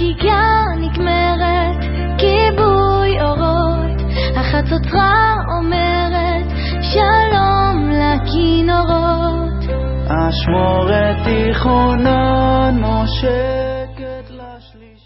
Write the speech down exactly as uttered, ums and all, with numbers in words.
הכיכר נגמרת, כיבוי אורות, החצוצרה אומרת שלום לכינורות. אשמורת תיכונן משה